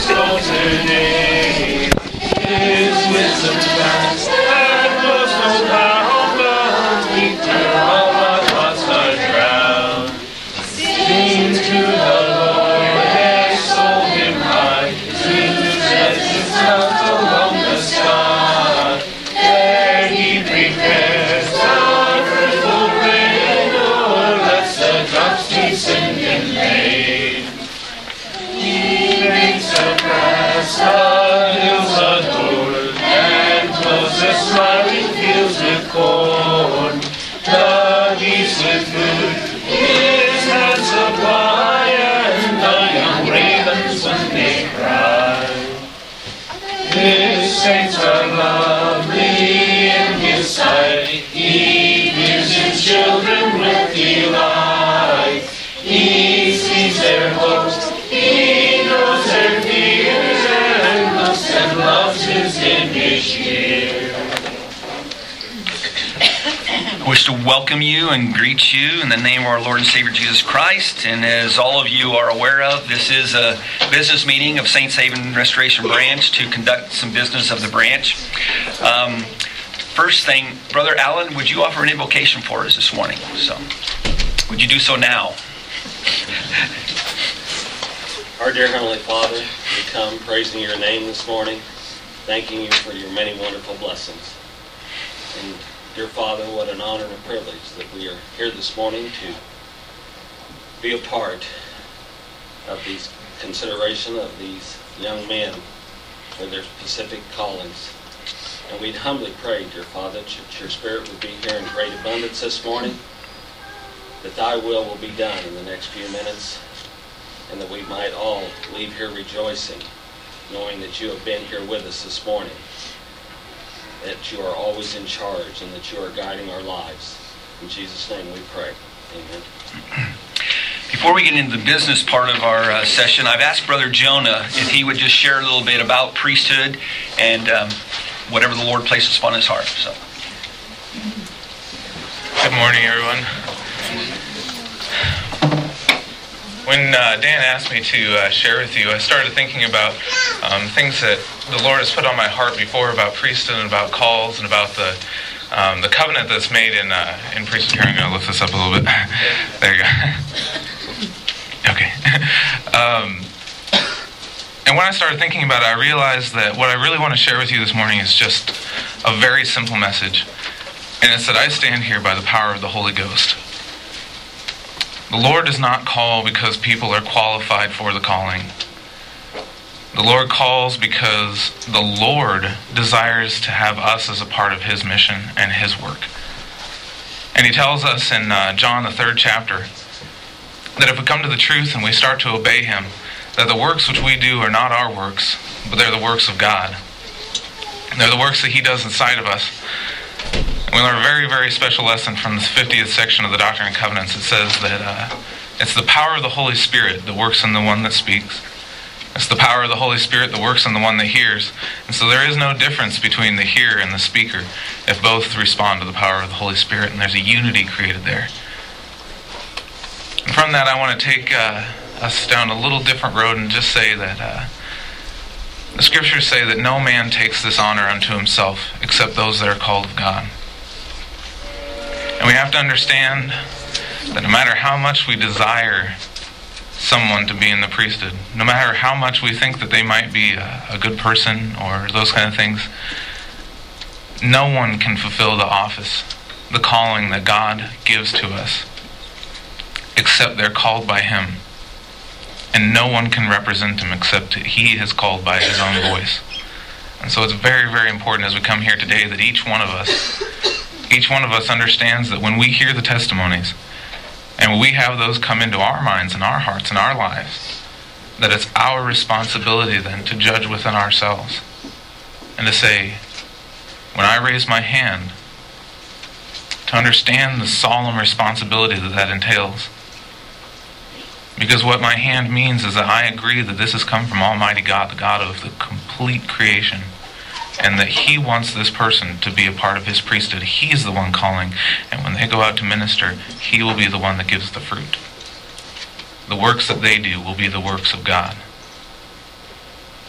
exalted name. His wisdom vast, and knows no bounds. We tell all our thoughts are drowned. Sing to the Lord, extol him high. Sing to his mount along the sky. There he prepares down fruitful rain, or lets the drops descend in rain. He makes the grass the hills adorn, and clothes the smiling fields with corn. The beasts with food his hands supply, and the young ravens when they cry. His saints are lovely in his sight. He views his children with delight. He sees their hopes, he knows their fears, and looks and loves his image here. I wish to welcome you and greet you in the name of our Lord and Savior Jesus Christ. And as all of you are aware of, this is a business meeting of Saints Haven Restoration Branch to conduct some business of the branch. First thing, Brother Alan, would you offer an invocation for us this morning? So, would you do so now? Our dear Heavenly Father, we come praising your name this morning, thanking you for your many wonderful blessings. And dear Father, what an honor and a privilege that we are here this morning to be a part of these consideration of these young men for their specific callings. And we'd humbly pray, dear Father, that your Spirit would be here in great abundance this morning, that thy will be done in the next few minutes, and that we might all leave here rejoicing, knowing that you have been here with us this morning, that you are always in charge, and that you are guiding our lives. In Jesus' name we pray. Amen. Before we get into the business part of our session, I've asked Brother Jonah if he would just share a little bit about priesthood and whatever the Lord places upon his heart. So, good morning, everyone. When Dan asked me to share with you, I started thinking about things that the Lord has put on my heart before about priesthood and about calls and about the covenant that's made in priesthood. Here, I'm going to lift this up a little bit. There you go. Okay. And when I started thinking about it, I realized that what I really want to share with you this morning is just a very simple message. And it's that I stand here by the power of the Holy Ghost. The Lord does not call because people are qualified for the calling. The Lord calls because the Lord desires to have us as a part of His mission and His work. And He tells us in John, the 3rd chapter, that if we come to the truth and we start to obey Him, that the works which we do are not our works, but they're the works of God. And they're the works that He does inside of us. We learn a very, very special lesson from the 50th section of the Doctrine and Covenants. It says that it's the power of the Holy Spirit that works in the one that speaks. It's the power of the Holy Spirit that works in the one that hears. And so there is no difference between the hearer and the speaker if both respond to the power of the Holy Spirit, and there's a unity created there. And from that, I want to take us down a little different road and just say that the Scriptures say that no man takes this honor unto himself except those that are called of God. And we have to understand that no matter how much we desire someone to be in the priesthood, no matter how much we think that they might be a good person or those kind of things, no one can fulfill the office, the calling that God gives to us, except they're called by Him. And no one can represent Him except He is called by His own voice. And so it's very, very important as we come here today that each one of us understands that when we hear the testimonies, and when we have those come into our minds and our hearts and our lives, that it's our responsibility then to judge within ourselves and to say, when I raise my hand, to understand the solemn responsibility that that entails. Because what my hand means is that I agree that this has come from Almighty God, the God of the complete creation, and that He wants this person to be a part of His priesthood. He's the one calling, and when they go out to minister, He will be the one that gives the fruit. The works that they do will be the works of God.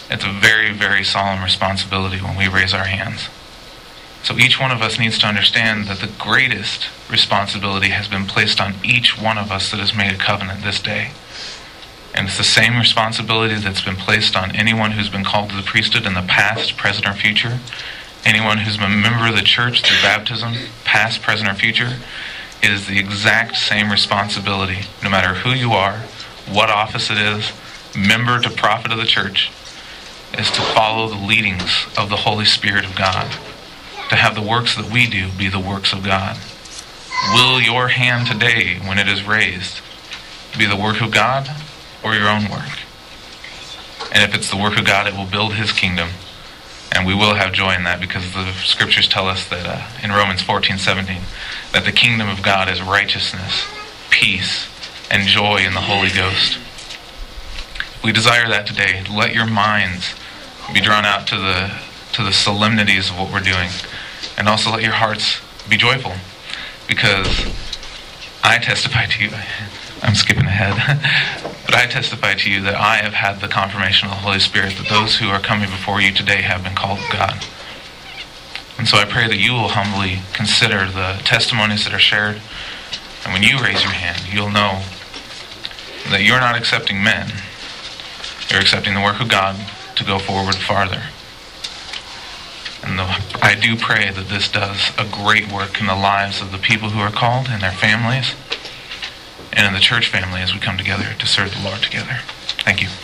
It's a very, very solemn responsibility when we raise our hands. So each one of us needs to understand that the greatest responsibility has been placed on each one of us that has made a covenant this day. And it's the same responsibility that's been placed on anyone who's been called to the priesthood in the past, present, or future. Anyone who's been a member of the church through baptism, past, present, or future. It is the exact same responsibility, no matter who you are, what office it is, member to prophet of the church, is to follow the leadings of the Holy Spirit of God. To have the works that we do be the works of God. Will your hand today, when it is raised, be the work of God or your own work? And if it's the work of God, it will build His kingdom. And we will have joy in that, because the scriptures tell us that in Romans 14:17, that the kingdom of God is righteousness, peace, and joy in the Holy Ghost. If we desire that today, let your minds be drawn out to the solemnities of what we're doing. And also let your hearts be joyful, because I testify to you, I'm skipping ahead, but I testify to you that I have had the confirmation of the Holy Spirit that those who are coming before you today have been called of God. And so I pray that you will humbly consider the testimonies that are shared, and when you raise your hand, you'll know that you're not accepting men, you're accepting the work of God to go forward farther. And I do pray that this does a great work in the lives of the people who are called and their families, and in the church family as we come together to serve the Lord together. Thank you.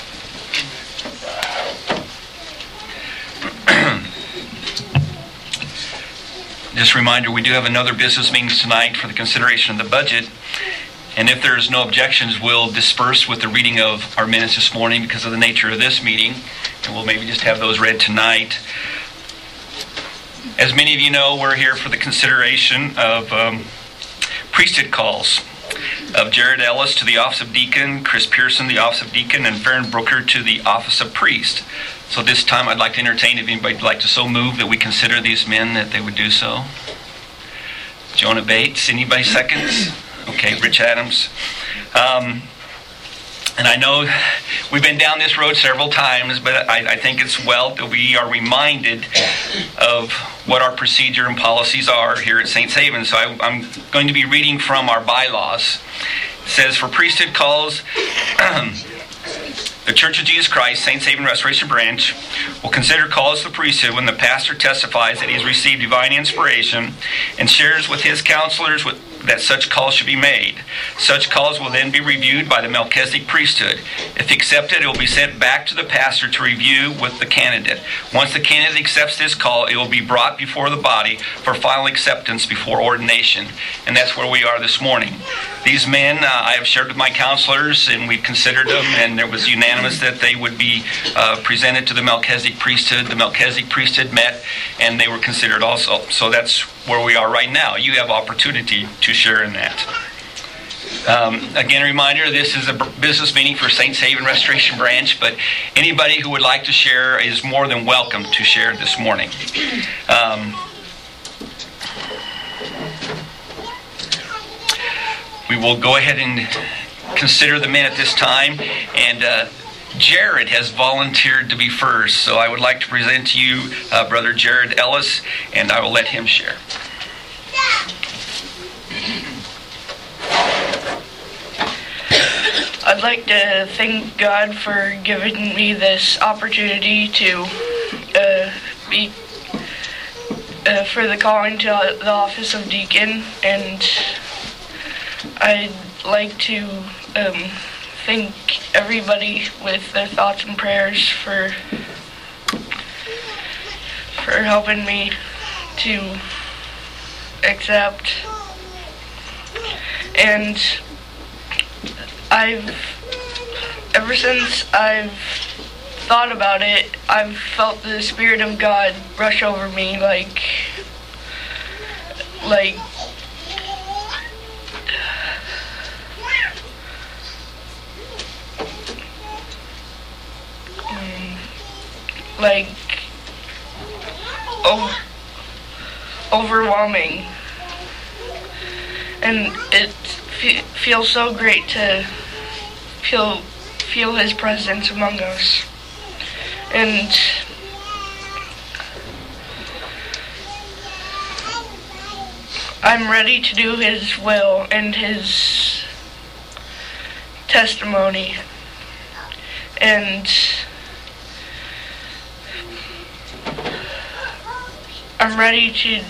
Just a reminder, we do have another business meeting tonight for the consideration of the budget. And if there is no objections, we'll disperse with the reading of our minutes this morning because of the nature of this meeting. And we'll maybe just have those read tonight. As many of you know, we're here for the consideration of priesthood calls of Jared Ellis to the office of deacon, Chris Pearson, the office of deacon, and Farron Brooker to the office of priest. So this time I'd like to entertain, if anybody would like to so move that we consider these men, that they would do so. Jonah Bates, anybody seconds? Okay, Rich Adams. And I know we've been down this road several times, but I think it's well that we are reminded of what our procedure and policies are here at St. Haven. So I'm going to be reading from our bylaws. It says, for priesthood calls, the Church of Jesus Christ, St. Haven Restoration Branch, will consider calls to the priesthood when the pastor testifies that he has received divine inspiration and shares with his counselors that such calls should be made. Such calls will then be reviewed by the Melchizedek priesthood. If accepted, it will be sent back to the pastor to review with the candidate. Once the candidate accepts this call, it will be brought before the body for final acceptance before ordination. And that's where we are this morning. These men, I have shared with my counselors, and we've considered them, and it was unanimous that they would be presented to the Melchizedek priesthood. The Melchizedek priesthood met, and they were considered also. So that's where we are right now. You have opportunity to share in that. Again, a reminder, this is a business meeting for St. Haven Restoration Branch, but anybody who would like to share is more than welcome to share this morning. We will go ahead and consider the men at this time, and Jared has volunteered to be first, so I would like to present to you Brother Jared Ellis, and I will let him share. I'd like to thank God for giving me this opportunity to be for the calling to the office of deacon, and I'd like to thank everybody with their thoughts and prayers for helping me to accept. And ever since I've thought about it, I've felt the Spirit of God rush over me like overwhelming, and it feels so great to feel His presence among us. And I'm ready to do His will and His testimony. And I'm ready to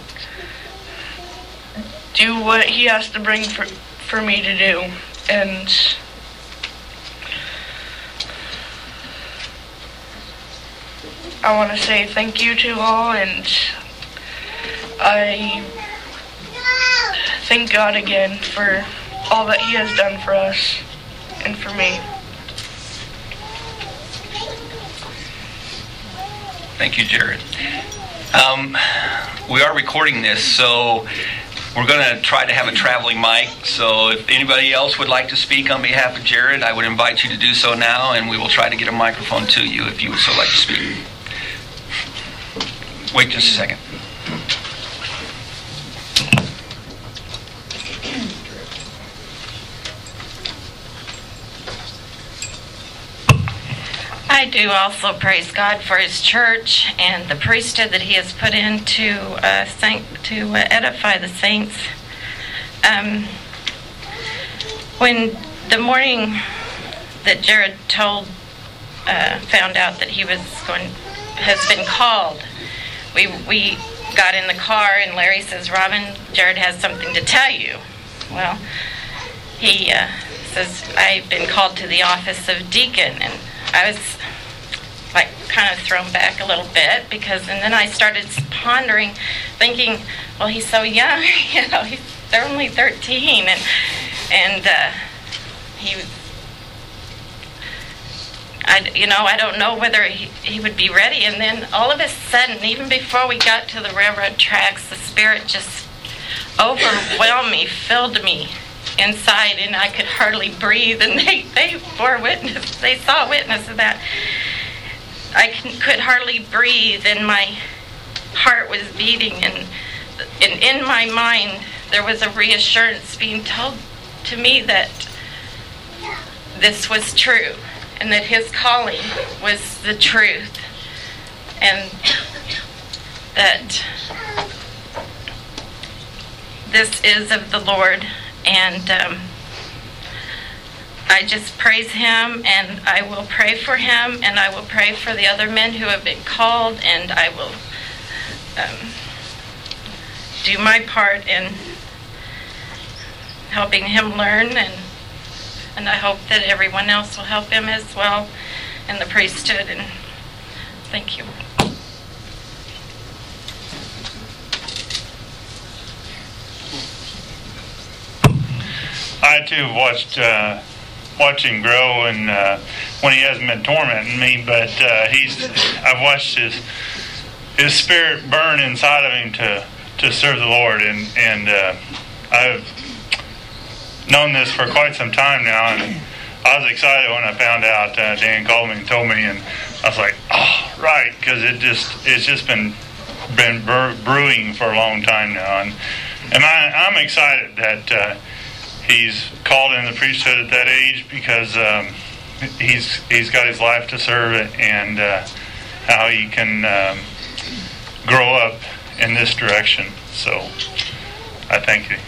do what He has to bring for me to do. And I want to say thank you to all, and I thank God again for all that He has done for us and for me. Thank you, Jared. We are recording this, so we're going to try to have a traveling mic. So if anybody else would like to speak on behalf of Jared, I would invite you to do so now, and we will try to get a microphone to you if you would so like to speak. Wait just a second. I do also praise God for His church and the priesthood that He has put in to edify the saints. When the morning that Jared found out that he has been called, we got in the car and Larry says, "Robin, Jared has something to tell you." Well, he says, "I've been called to the office of deacon," and I was like kind of thrown back a little bit and then I started pondering, thinking, well, he's so young, they're only 13, and he was, I don't know whether he would be ready. And then all of a sudden, even before we got to the railroad tracks, the Spirit just overwhelmed me, filled me inside, and I could hardly breathe. And they bore witness. They saw witness of that. I could hardly breathe, and my heart was beating, and in my mind there was a reassurance being told to me that this was true, and that his calling was the truth, and that this is of the Lord. And I just praise him, and I will pray for him, and I will pray for the other men who have been called, and I will do my part in helping him learn, and I hope that everyone else will help him as well in the priesthood. And thank you. I too watched him grow, and when he hasn't been tormenting me, but I've watched his spirit burn inside of him to serve the Lord, and I've known this for quite some time now, and I was excited when I found out. Dan called me and told me, and I was like, oh, right, because it's just been brewing for a long time now, and I'm excited that he's called in the priesthood at that age, because he's got his life to serve it, and how he can grow up in this direction. So I thank you.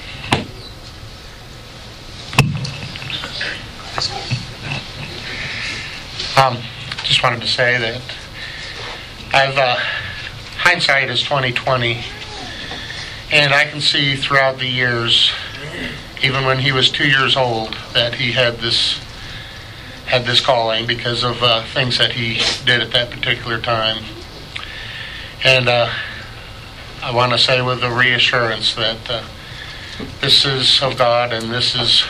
Just wanted to say that I've hindsight is 20/20, and I can see throughout the years, even when he was 2 years old, that he had this calling because of things that he did at that particular time. And I want to say with a reassurance that this is of God, and this is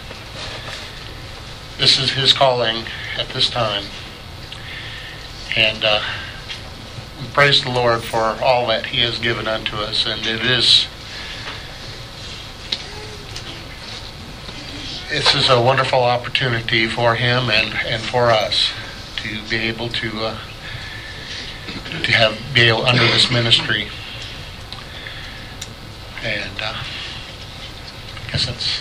his calling at this time. And praise the Lord for all that he has given unto us. And this is a wonderful opportunity for him and for us to be able to be able under this ministry. And I guess that's.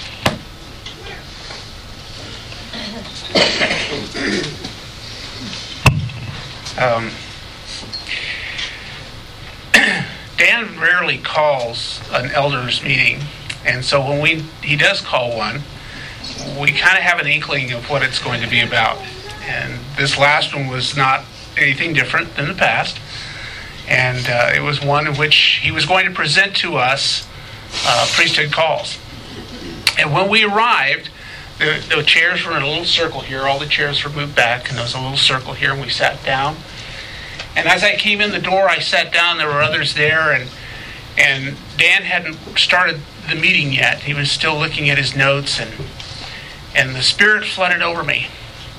Dan rarely calls an elders meeting, and so when he does call one, we kind of have an inkling of what it's going to be about. And this last one was not anything different than the past, and it was one in which he was going to present to us priesthood calls. And when we arrived, the chairs were in a little circle here. All the chairs were moved back, and there was a little circle here, and we sat down. And as I came in the door, I sat down. There were others there, and Dan hadn't started the meeting yet. He was still looking at his notes, and the Spirit flooded over me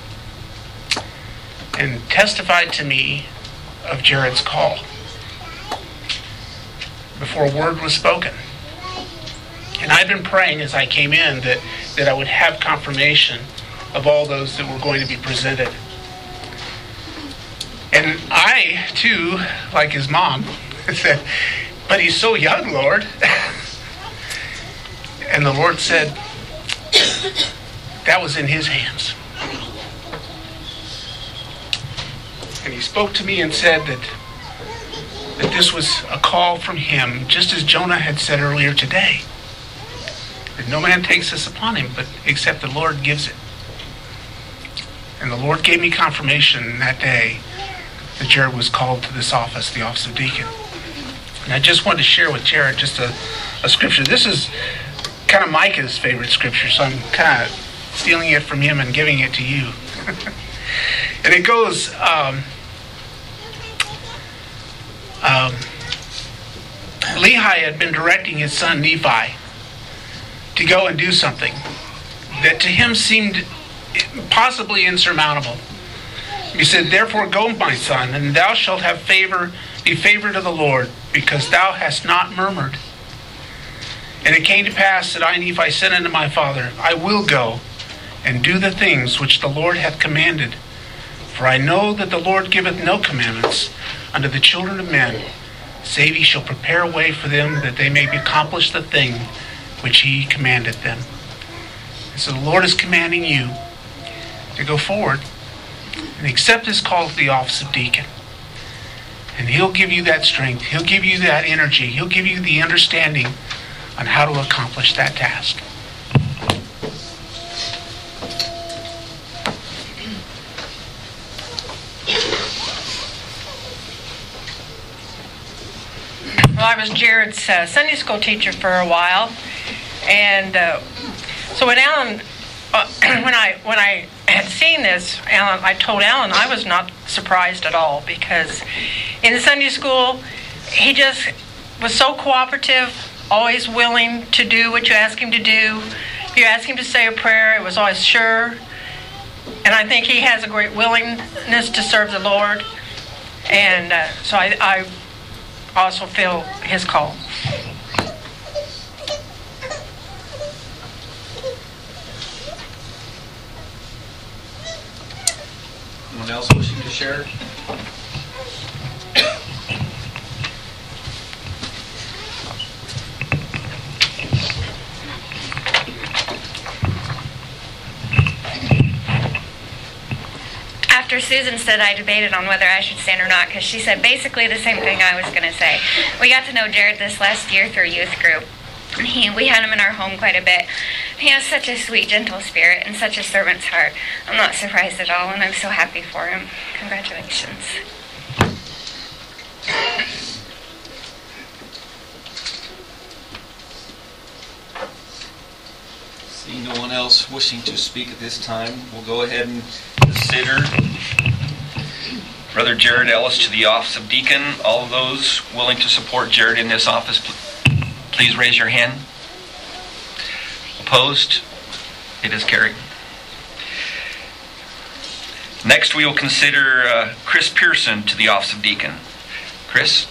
and testified to me of Jared's call before a word was spoken. And I'd been praying as I came in that I would have confirmation of all those that were going to be presented. And I, too, like his mom, said, "But he's so young, Lord." And the Lord said, that was in his hands. And he spoke to me and said that this was a call from him, just as Jonah had said earlier today. That no man takes this upon him, but except the Lord gives it. And the Lord gave me confirmation that day that Jared was called to this office, the office of deacon. And I just wanted to share with Jared just a scripture. This is kind of Micah's favorite scripture, so I'm kind of stealing it from him and giving it to you. And it goes, Lehi had been directing his son Nephi to go and do something that to him seemed possibly insurmountable. He said, "Therefore go, my son, and thou shalt have favor, be favored of the Lord, because thou hast not murmured." And it came to pass that I, Nephi, said unto my father, "I will go and do the things which the Lord hath commanded. For I know that the Lord giveth no commandments unto the children of men, save he shall prepare a way for them that they may accomplish the thing which he commanded them." And so the Lord is commanding you to go forward and accept his call to the office of deacon. And he'll give you that strength. He'll give you that energy. He'll give you the understanding on how to accomplish that task. Well, I was Jared's Sunday school teacher for a while, and so when Alan, when I had seen this, I told Alan I was not surprised at all, because in the Sunday school he just was so cooperative, always willing to do what you ask him to do. If you ask him to say a prayer, it was always sure. And I think he has a great willingness to serve the Lord, and so I also feel his call. Anyone else wishing to share? After Susan said, I debated on whether I should stand or not, because she said basically the same thing I was going to say. We got to know Jared this last year through youth group. We had him in our home quite a bit. He has such a sweet, gentle spirit and such a servant's heart. I'm not surprised at all, and I'm so happy for him. Congratulations. See no one else wishing to speak at this time, we'll go ahead and consider Brother Jared Ellis to the office of deacon. All of those willing to support Jared in this office, please raise your hand. Opposed? It is carried. Next, we will consider Chris Pearson to the office of deacon. Chris?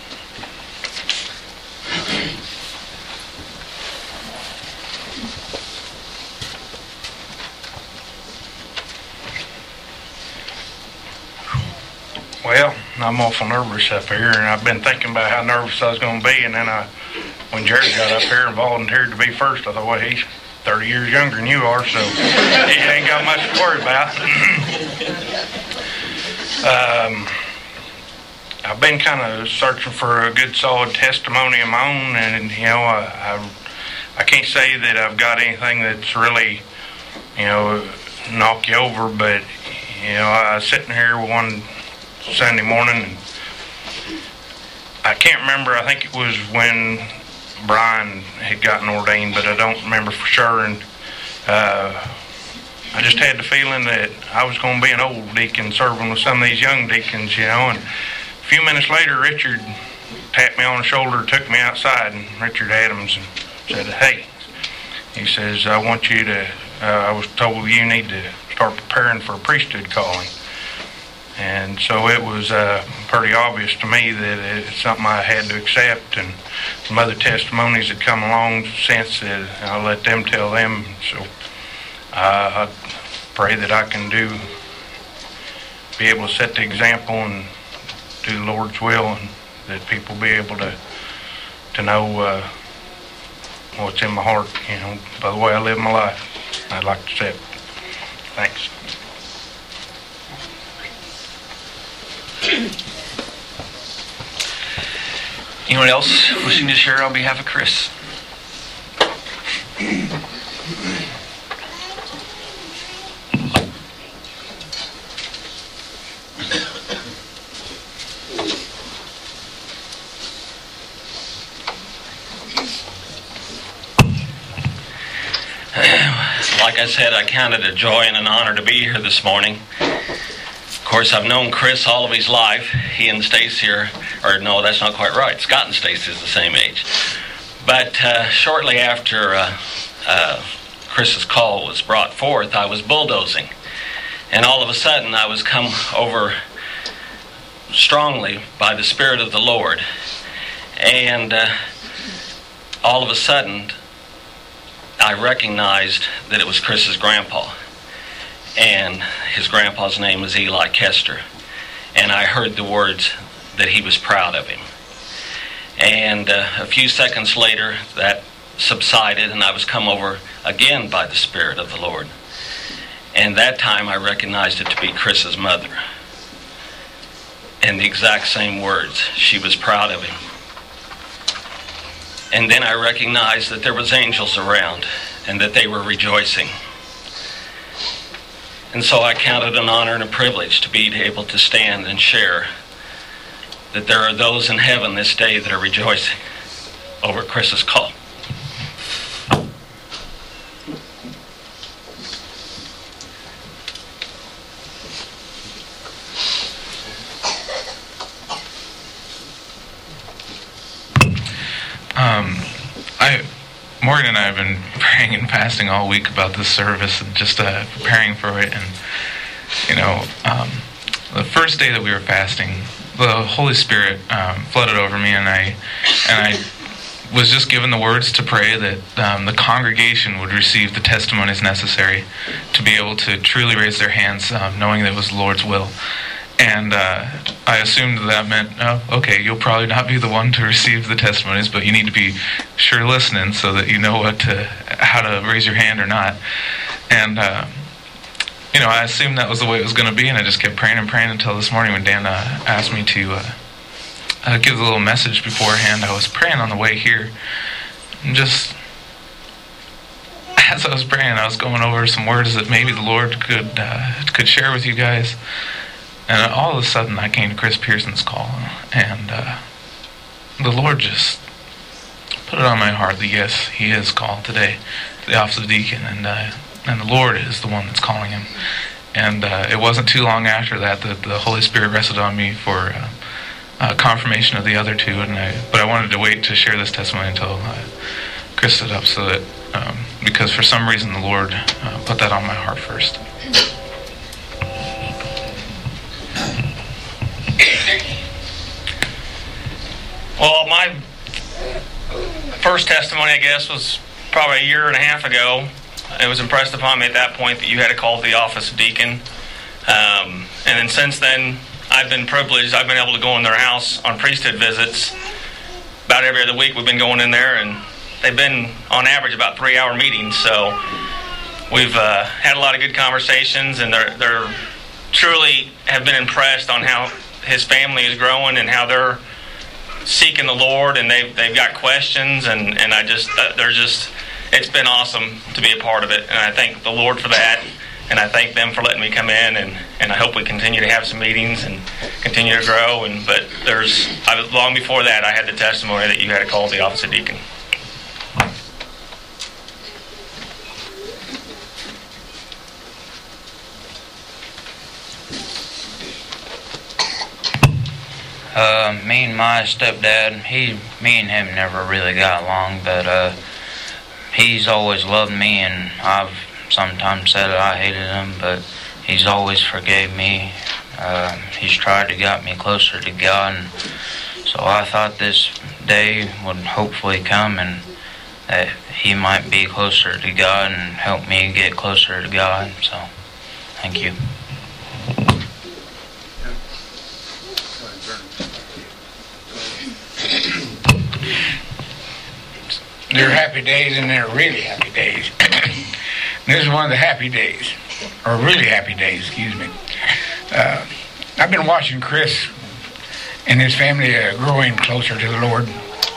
Well, I'm awful nervous up here, and I've been thinking about how nervous I was going to be, and then when Jared got up here and volunteered to be first, I thought, well, he's 30 years younger than you are, so he ain't got much to worry about. I've been kind of searching for a good solid testimony of my own, and I can't say that I've got anything that's really, knock you over, but I was sitting here one Sunday morning, and I can't remember. I think it was when Brian had gotten ordained, but I don't remember for sure. And I just had the feeling that I was going to be an old deacon serving with some of these young deacons, And a few minutes later, Richard tapped me on the shoulder, took me outside, and Richard Adams, and said, "Hey," he says, "I want you to. I was told you need to start preparing for a priesthood calling." And so it was pretty obvious to me that it's something I had to accept, and some other testimonies that come along since that I'll let them tell them. So I pray that I can be able to set the example and do the Lord's will, and that people be able to know what's in my heart, by the way I live my life. I'd like to say it. Thanks. Anyone else wishing to share on behalf of Chris? Like I said, I count it a joy and an honor to be here this morning. Of course, I've known Chris all of his life. He and Stacy no, that's not quite right. Scott and Stacy is the same age. But shortly after Chris's call was brought forth, I was bulldozing. And all of a sudden, I was come over strongly by the Spirit of the Lord. And all of a sudden, I recognized that it was Chris's grandpa. And his grandpa's name was Eli Kester. And I heard the words that he was proud of him. And a few seconds later, that subsided, and I was come over again by the Spirit of the Lord. And that time I recognized it to be Chris's mother. And the exact same words. She was proud of him. And then I recognized that there was angels around and that they were rejoicing. And so I counted an honor and a privilege to be able to stand and share that there are those in heaven this day that are rejoicing over Chris's call. Morgan and I have been praying and fasting all week about this service and just preparing for it. And the first day that we were fasting, the Holy Spirit flooded over me, and I was just given the words to pray that the congregation would receive the testimonies necessary to be able to truly raise their hands, knowing that it was the Lord's will. And I assumed that meant, okay, you'll probably not be the one to receive the testimonies, but you need to be sure listening so that you know how to raise your hand or not. And I assumed that was the way it was going to be, and I just kept praying and praying until this morning when Dan asked me to give a little message beforehand. I was praying on the way here, and just as I was praying, I was going over some words that maybe the Lord could share with you guys. And all of a sudden, I came to Chris Pearson's call, and the Lord just put it on my heart that yes, he is called today to the office of deacon, and the Lord is the one that's calling him. And it wasn't too long after that the Holy Spirit rested on me for confirmation of the other two, but I wanted to wait to share this testimony until Chris stood up, so that because for some reason the Lord put that on my heart first. Well, my first testimony, I guess, was probably a year and a half ago. It was impressed upon me at that point that you had a call to the office of deacon. And then since then, I've been privileged. I've been able to go in their house on priesthood visits. About every other week we've been going in there, and they've been, on average, about 3-hour meetings. So we've had a lot of good conversations, and they're truly have been impressed on how his family is growing and how they're seeking the Lord, and they've got questions, and I just it's been awesome to be a part of it, and I thank the Lord for that, and I thank them for letting me come in, and I hope we continue to have some meetings and continue to grow. But long before that, I had the testimony that you had to call the office of deacon. Me and my stepdad, me and him never really got along, but he's always loved me, and I've sometimes said that I hated him, but he's always forgave me. He's tried to get me closer to God, and so I thought this day would hopefully come, and that he might be closer to God and help me get closer to God. So, thank you. There are happy days and there are really happy days. This is one of the happy days, or really happy days, excuse me. I've been watching Chris and his family growing closer to the Lord,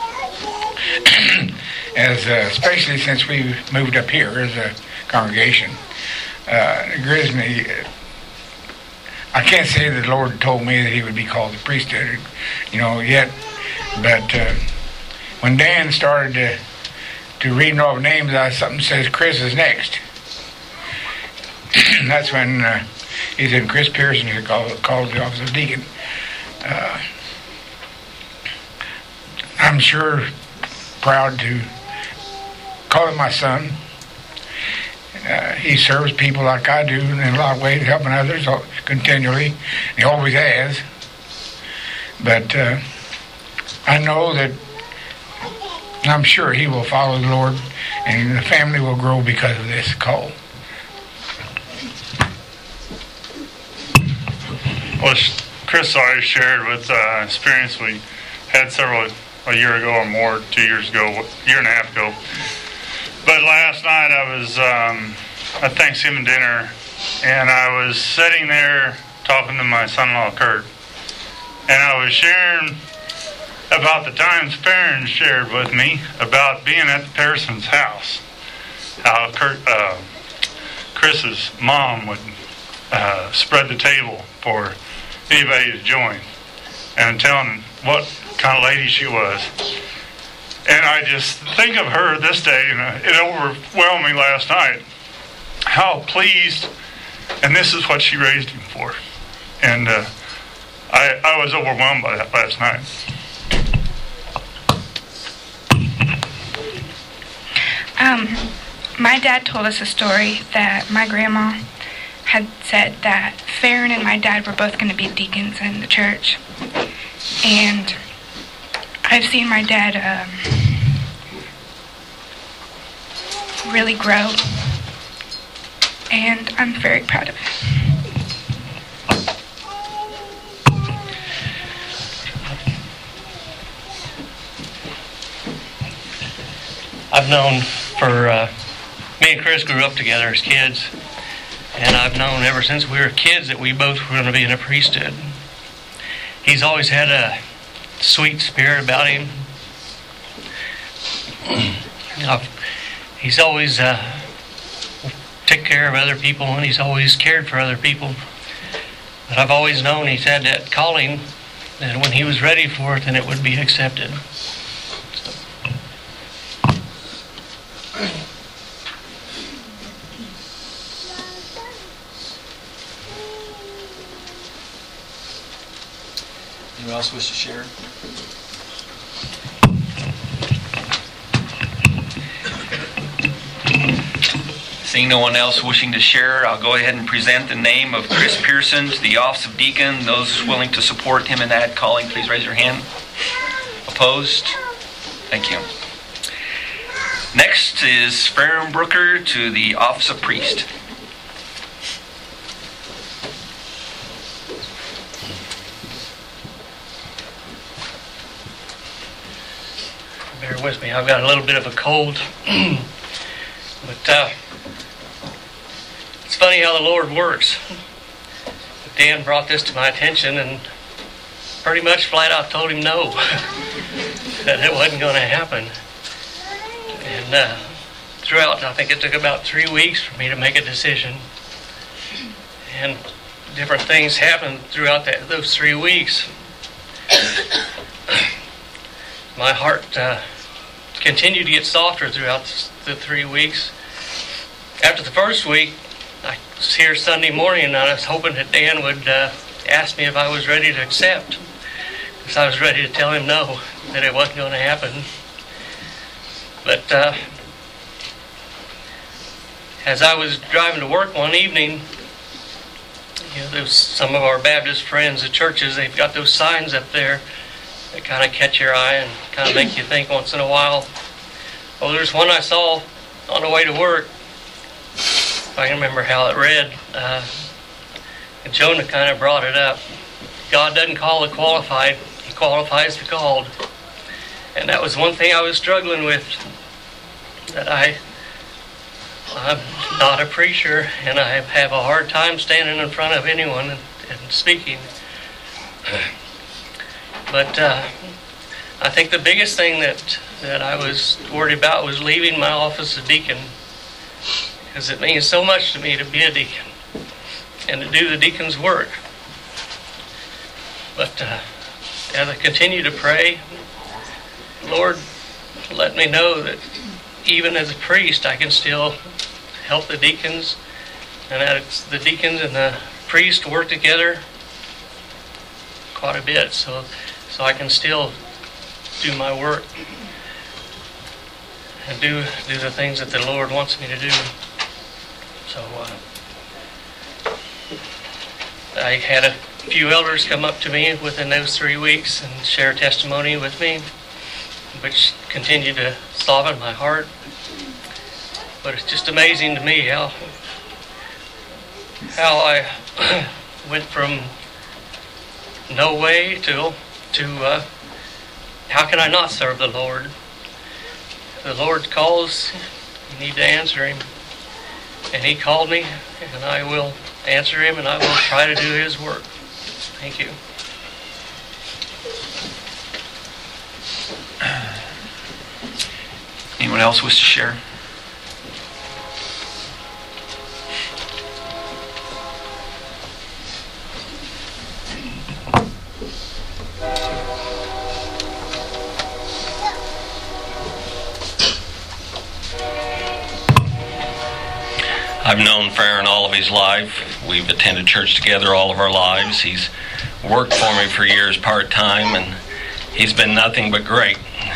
especially since we moved up here as a congregation. It grieves me. I can't say that the Lord told me that he would be called the priesthood, yet, but when Dan started to reading all the names, something says Chris is next. That's when he said Chris Pearson is called the office of deacon. I'm sure proud to call him my son. He serves people like I do in a lot of ways, helping others continually. He always has. But I know that I'm sure he will follow the Lord, and the family will grow because of this call. Well, Chris already shared with experience we had a year ago or more, 2 years ago, a year and a half ago. But last night I was at Thanksgiving dinner, and I was sitting there talking to my son-in-law Kurt, and I was sharing about the times Farron shared with me about being at the Pearson's house. How Chris's mom would spread the table for anybody to join, and telling him what kind of lady she was. And I just think of her this day, and it overwhelmed me last night, how pleased, and this is what she raised him for. And I was overwhelmed by that last night. My dad told us a story that my grandma had said that Farron and my dad were both going to be deacons in the church. And I've seen my dad really grow, and I'm very proud of him. I've known me and Chris grew up together as kids, and I've known ever since we were kids that we both were going to be in a priesthood. He's always had a sweet spirit about him. He's always took care of other people, and he's always cared for other people. But I've always known he's had that calling, and when he was ready for it, then it would be accepted. Anyone else wish to share? Seeing no one else wishing to share, I'll go ahead and present the name of Chris Pearson to the office of deacon. Those willing to support him in that calling, please raise your hand. Opposed? Thank you. Next is Farron Brooker to the office of priest. Bear with me, I've got a little bit of a cold. But it's funny how the Lord works. Dan brought this to my attention, and pretty much flat out told him no, that it wasn't going to happen. And throughout, I think it took about 3 weeks for me to make a decision. And different things happened throughout those 3 weeks. My heart continued to get softer throughout the 3 weeks. After the first week, I was here Sunday morning, and I was hoping that Dan would ask me if I was ready to accept, because I was ready to tell him no, that it wasn't going to happen. But as I was driving to work one evening, there's some of our Baptist friends at churches, they've got those signs up there that kind of catch your eye and kind of make you think once in a while. Well, there's one I saw on the way to work. I can remember how it read. And Jonah kind of brought it up. God doesn't call the qualified, He qualifies the called. And that was one thing I was struggling with, that I'm not a preacher, and I have a hard time standing in front of anyone and speaking. But I think the biggest thing that I was worried about was leaving my office of deacon, because it means so much to me to be a deacon and to do the deacon's work. But as I continue to pray, Lord, let me know that even as a priest, I can still help the deacons, and that the deacons and the priest work together quite a bit, so I can still do my work and do the things that the Lord wants me to do. So I had a few elders come up to me within those 3 weeks and share testimony with me, which continued to soften my heart. But it's just amazing to me how I went from no way to how can I not serve the Lord? If the Lord calls, you need to answer Him. And He called me, and I will answer Him, and I will try to do His work. Thank you. Anyone else wish to share? I've known Farron all of his life. We've attended church together all of our lives. He's worked for me for years part-time, and he's been nothing but great.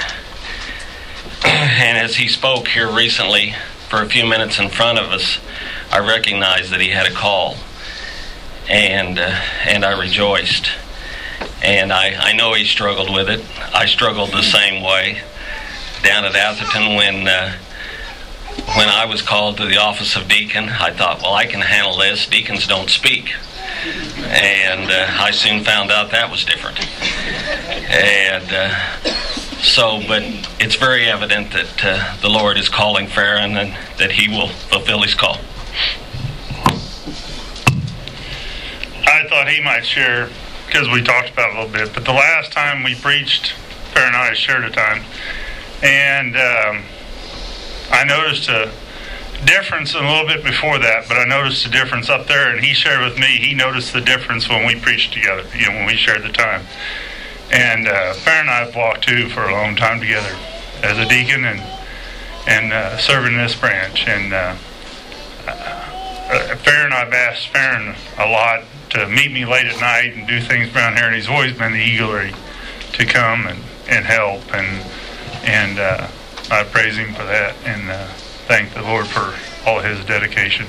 And as he spoke here recently for a few minutes in front of us, I recognized that he had a call, and I rejoiced. And I know he struggled with it. I struggled the same way down at Atherton when I was called to the office of deacon. I thought, well, I can handle this. Deacons don't speak. And I soon found out that was different. And but it's very evident that the Lord is calling Farron and that he will fulfill his call. I thought he might share, because we talked about it a little bit, but the last time we preached, Farron and I shared a time, and I noticed a difference a little bit before that, but I noticed a difference up there, and he shared with me, he noticed the difference when we preached together, when we shared the time. And Farron and I have walked too for a long time together as a deacon and serving this branch. And Farron, I've asked Farron a lot to meet me late at night and do things around here, and he's always been eagerly to come and help, and I praise him for that, and thank the Lord for all of his dedication.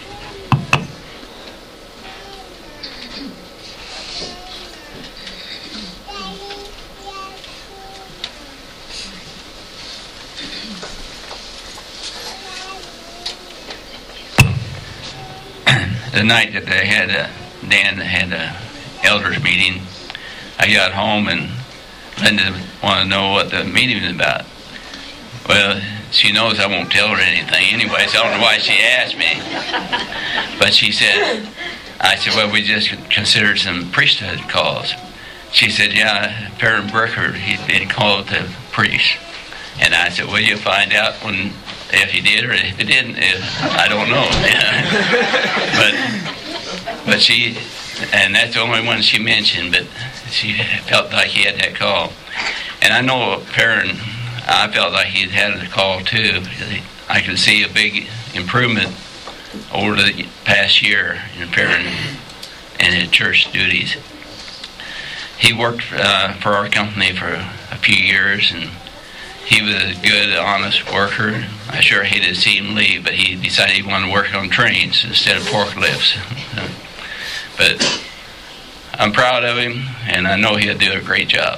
The night that they had Dan had a elders meeting, I got home and Linda wanted to know what the meeting was about. Well, she knows I won't tell her anything anyway, so I don't know why she asked me. But I said, well, we just considered some priesthood calls. she said, yeah, Farron Burkhardt, he'd been called to priest. And I said, well, you'll find out if he did or if he didn't. I don't know. but she, and that's the only one she mentioned, but she felt like he had that call. And I know Farron, I felt like he'd had a call too. I could see a big improvement over the past year in Farron and his church duties. He worked for our company for a few years, and he was a good, honest worker. I sure hated to see him leave, but he decided he wanted to work on trains instead of forklifts. But I'm proud of him, and I know he'll do a great job.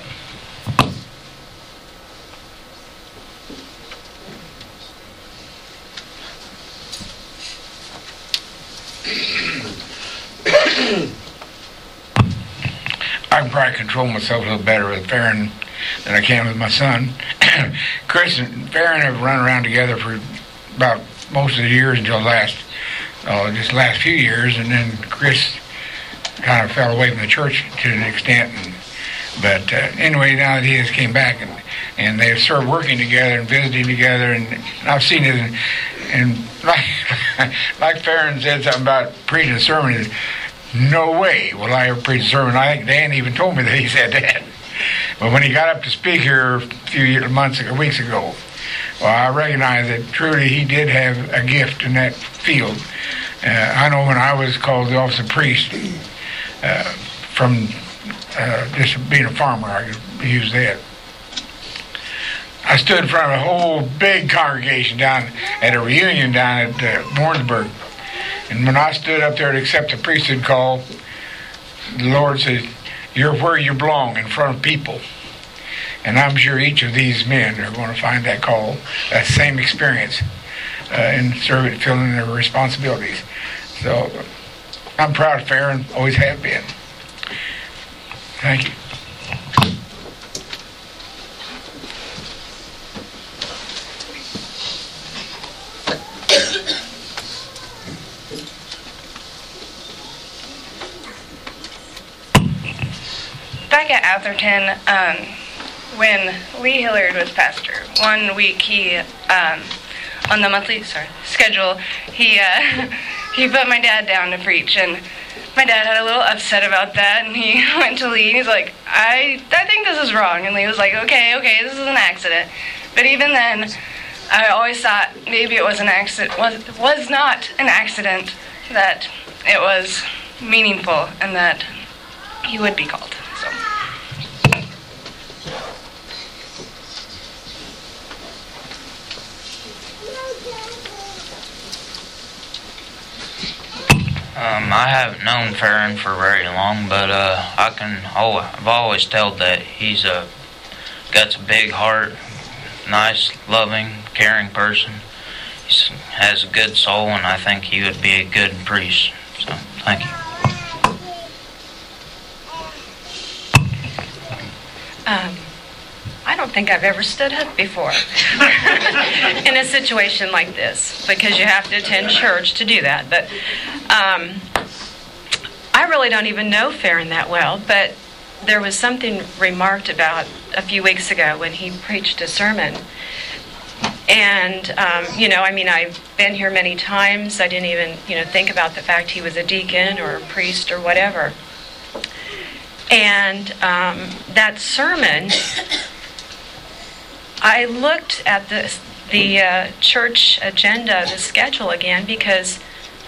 I can probably control myself a little better with Farron than I can with my son. Chris and Farron have run around together for about most of the years until just last few years, and then Chris kind of fell away from the church to an extent. But anyway, now that he has came back and they've started working together and visiting together, and I've seen it. And like Farron said something about preaching a sermon. No way will I ever preach a sermon. I think Dan even told me that he said that. But when he got up to speak here a few weeks ago, well, I recognize that truly he did have a gift in that field. I know when I was called the office of priest, from just being a farmer, I could use that. I stood in front of a whole big congregation down at a reunion down at Warrensburg. And when I stood up there to accept the priesthood call, the Lord said, you're where you belong, in front of people. And I'm sure each of these men are going to find that call, that same experience in serving, filling their responsibilities. So I'm proud of Farron, always have been. Thank you. Back at Atherton, when Lee Hillard was pastor, one week he, on the monthly schedule, he put my dad down to preach, and my dad had a little upset about that, and he went to Lee, and he's like, I think this is wrong, and Lee was like, okay, this is an accident. But even then, I always thought maybe it was an accident, was not an accident, that it was meaningful, and that he would be called. I haven't known Farron for very long, but I've always told that he's got a big heart, nice, loving, caring person. He has a good soul, and I think he would be a good priest. So, thank you. I don't think I've ever stood up before in a situation like this, because you have to attend church to do that. But I really don't even know Farron that well, but there was something remarked about a few weeks ago when he preached a sermon. And, I've been here many times. I didn't even, think about the fact he was a deacon or a priest or whatever. And that sermon, I looked at the church agenda, the schedule again, because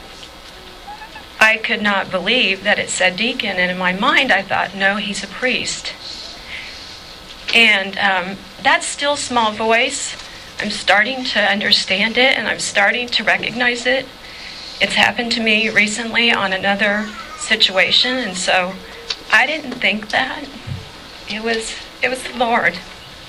I could not believe that it said deacon. And in my mind, I thought, no, he's a priest. And that still small voice, I'm starting to understand it, and I'm starting to recognize it. It's happened to me recently on another situation, and so I didn't think that. It was the Lord.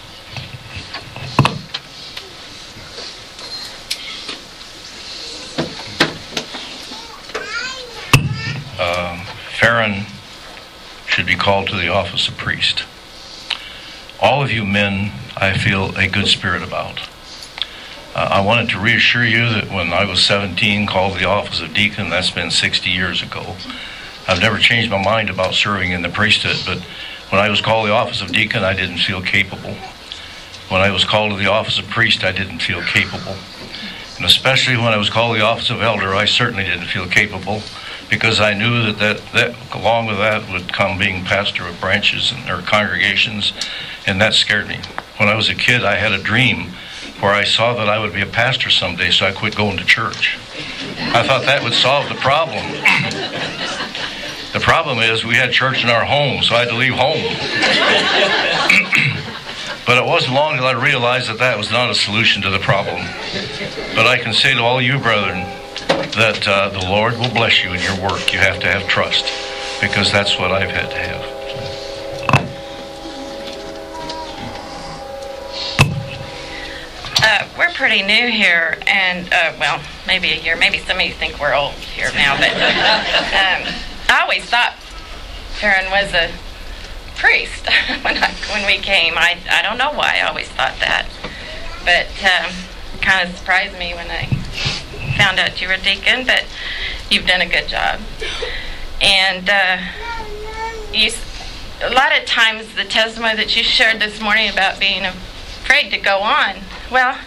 Farron should be called to the office of priest. All of you men, I feel a good spirit about. I wanted to reassure you that when I was 17, called the office of deacon, that's been 60 years ago. I've never changed my mind about serving in the priesthood, but When I was called to the office of deacon, I didn't feel capable. When I was called to the office of priest, I didn't feel capable. And especially when I was called to the office of elder, I certainly didn't feel capable, because I knew that along with that would come being pastor of branches or congregations, and that scared me. When I was a kid, I had a dream where I saw that I would be a pastor someday, so I quit going to church. I thought that would solve the problem. The problem is we had church in our home, so I had to leave home. But it wasn't long until I realized that that was not a solution to the problem. But I can say to all you brethren that the Lord will bless you in your work. You have to have trust, because that's what I've had to have. We're pretty new here, and well, maybe a year. Maybe some of you think we're old here now, but I always thought Farron was a priest when we came. I don't know why I always thought that, but it kind of surprised me when I found out you were a deacon. But you've done a good job, and a lot of times the testimony that you shared this morning about being afraid to go on. Well,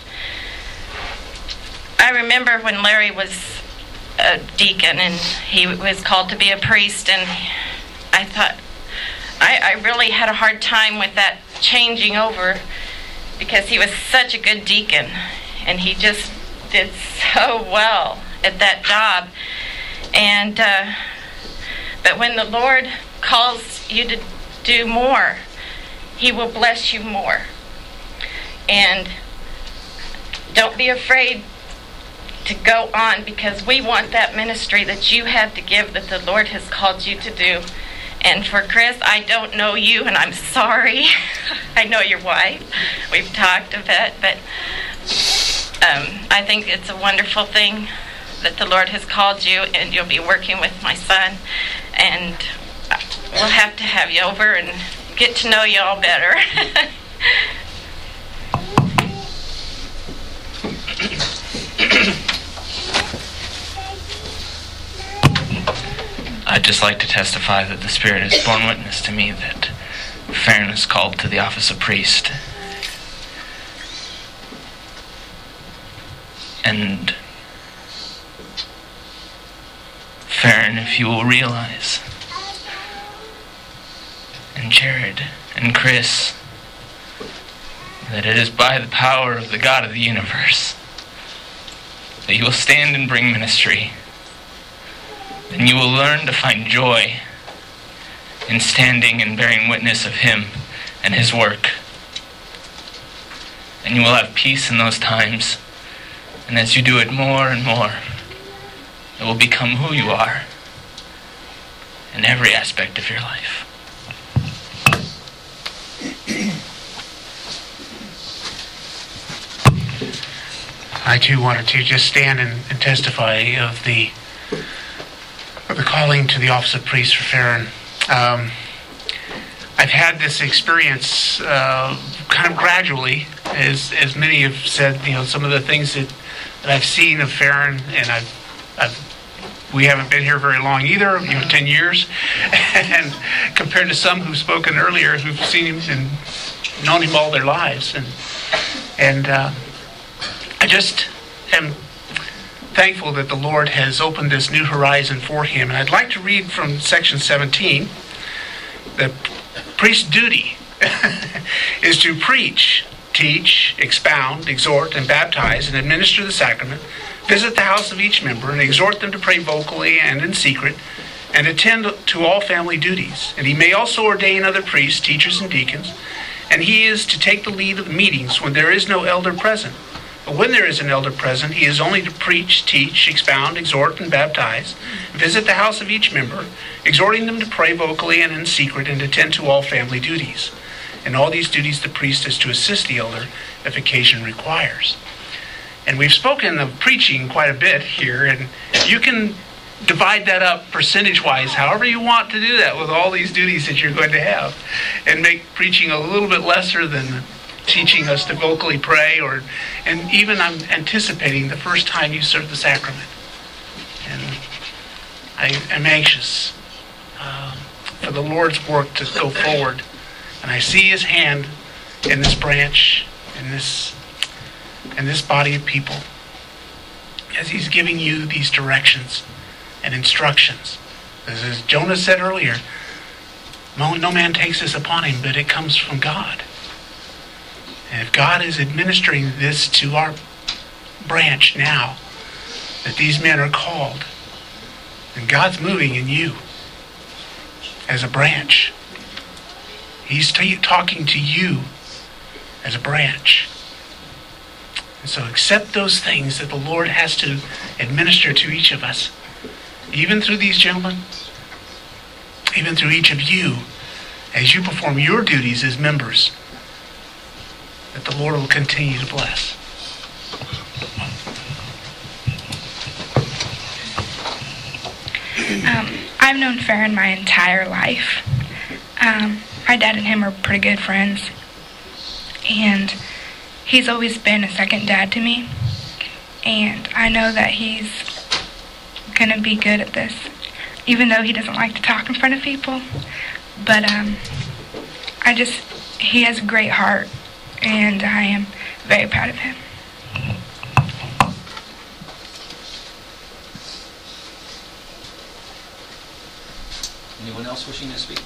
I remember when Larry was a deacon and he was called to be a priest, and I thought I really had a hard time with that changing over, because he was such a good deacon and he just did so well at that job. And but when the Lord calls you to do more, He will bless you more. And don't be afraid to go on, because we want that ministry that you have to give, that the Lord has called you to do. And for Chris, I don't know you, and I'm sorry. I know your wife. We've talked a bit, but I think it's a wonderful thing that the Lord has called you, and you'll be working with my son. And we'll have to have you over and get to know you all better. I'd just like to testify that the Spirit has borne witness to me that Farron is called to the office of priest. And Farron, if you will realize, and Jared and Chris, that it is by the power of the God of the universe that you will stand and bring ministry, then you will learn to find joy in standing and bearing witness of Him and His work. And you will have peace in those times. And as you do it more and more, it will become who you are in every aspect of your life. I too wanted to just stand and testify of the calling to the office of priest for Farron. I've had this experience kind of gradually, as many have said. You know, some of the things that I've seen of Farron, and we haven't been here very long either. 10 years, and compared to some who've spoken earlier, who've seen him and known him all their lives, and I just am thankful that the Lord has opened this new horizon for him. And I'd like to read from section 17. The priest's duty is to preach, teach, expound, exhort, and baptize, and administer the sacrament, visit the house of each member, and exhort them to pray vocally and in secret, and attend to all family duties. And he may also ordain other priests, teachers, and deacons, and he is to take the lead of the meetings when there is no elder present. But when there is an elder present, he is only to preach, teach, expound, exhort, and baptize, visit the house of each member, exhorting them to pray vocally and in secret, and attend to all family duties. In all these duties, the priest is to assist the elder if occasion requires. And we've spoken of preaching quite a bit here, and you can divide that up percentage-wise however you want to do that with all these duties that you're going to have, and make preaching a little bit lesser than teaching us to vocally pray, and even I'm anticipating the first time you serve the sacrament. And I am anxious for the Lord's work to go forward. And I see His hand in this branch, in this body of people, as He's giving you these directions and instructions. As Jonah said earlier, no man takes this upon him, but it comes from God. And if God is administering this to our branch now, that these men are called, and God's moving in you as a branch. He's talking to you as a branch. And so accept those things that the Lord has to administer to each of us, even through these gentlemen, even through each of you, as you perform your duties as members, that the Lord will continue to bless. I've known Farron my entire life. My dad and him are pretty good friends, and he's always been a second dad to me, and I know that he's going to be good at this, even though he doesn't like to talk in front of people. But he has a great heart, and I am very proud of him. Anyone else wishing to speak?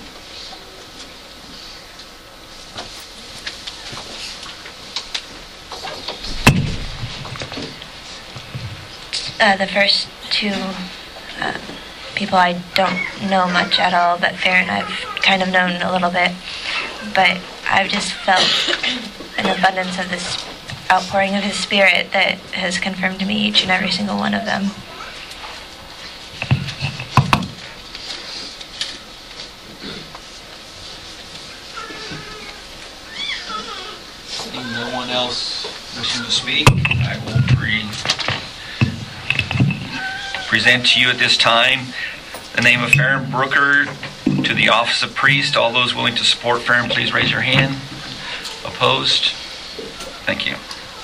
The first two people I don't know much at all, but Farron I've kind of known a little bit. But I've just felt an abundance of this outpouring of His Spirit that has confirmed to me each and every single one of them. Seeing no one else wishing to speak, I will present to you at this time the name of Farron Brooker to the office of priest. All those willing to support Farron, please raise your hand. Opposed? Thank you.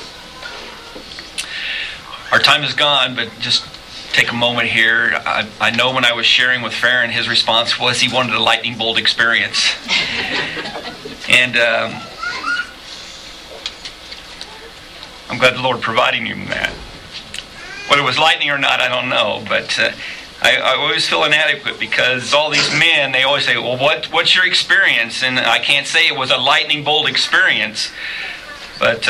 Our time is gone, but just take a moment here. I know when I was sharing with Farron, his response was he wanted a lightning bolt experience. And I'm glad the Lord provided him that. Whether it was lightning or not, I don't know, but I always feel inadequate because all these men, they always say, well, what's your experience? And I can't say it was a lightning bolt experience, but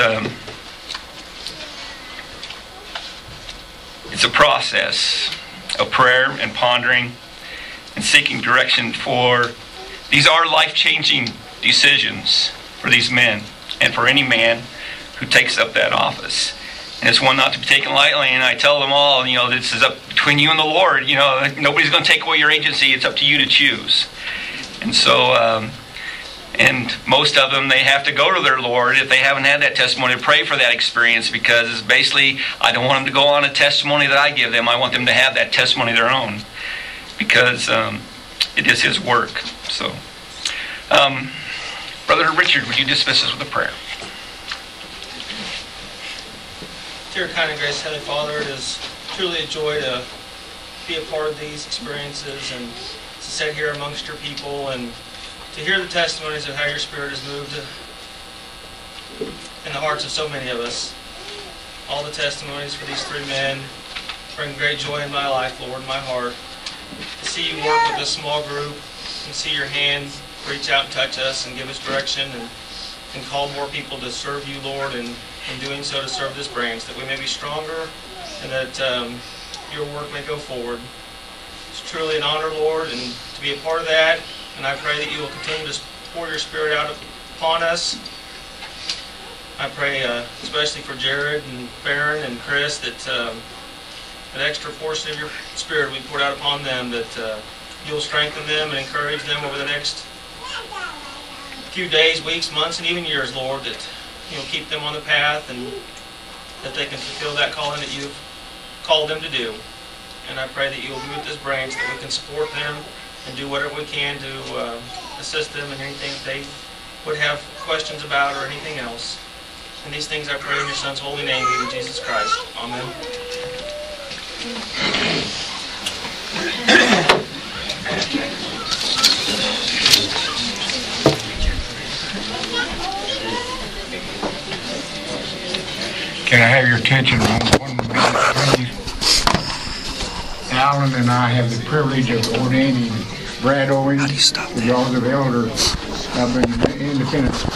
it's a process of prayer and pondering and seeking direction for, these are life-changing decisions for these men and for any man who takes up that office. And it's one not to be taken lightly, and I tell them all, this is up between you and the Lord. Nobody's going to take away your agency. It's up to you to choose. And so, and most of them, they have to go to their Lord if they haven't had that testimony to pray for that experience, because basically, I don't want them to go on a testimony that I give them. I want them to have that testimony of their own, because it is His work. So, Brother Richard, would you dismiss us with a prayer? Dear kind and gracious Heavenly Father, it is truly a joy to be a part of these experiences and to sit here amongst your people and to hear the testimonies of how your Spirit has moved in the hearts of so many of us. All the testimonies for these three men bring great joy in my life, Lord, in my heart. To see you work with this small group and see your hand reach out and touch us and give us direction and call more people to serve you, Lord, and in doing so to serve this branch, that we may be stronger and that your work may go forward. It's truly an honor, Lord, and to be a part of that, and I pray that you will continue to pour your Spirit out upon us. I pray especially for Jared and Farron and Chris that an extra portion of your Spirit will be poured out upon them, that you'll strengthen them and encourage them over the next few days, weeks, months, and even years, Lord, that you'll keep them on the path and that they can fulfill that calling that you've called them to do. And I pray that you'll be with this branch, that we can support them and do whatever we can to assist them in anything that they would have questions about or anything else. And these things I pray in your Son's holy name, even Jesus Christ. Amen. Can I have your attention on 1 minute, please? Alan and I have the privilege of ordaining Brad Owens, the Laws of Elder, up in Independence.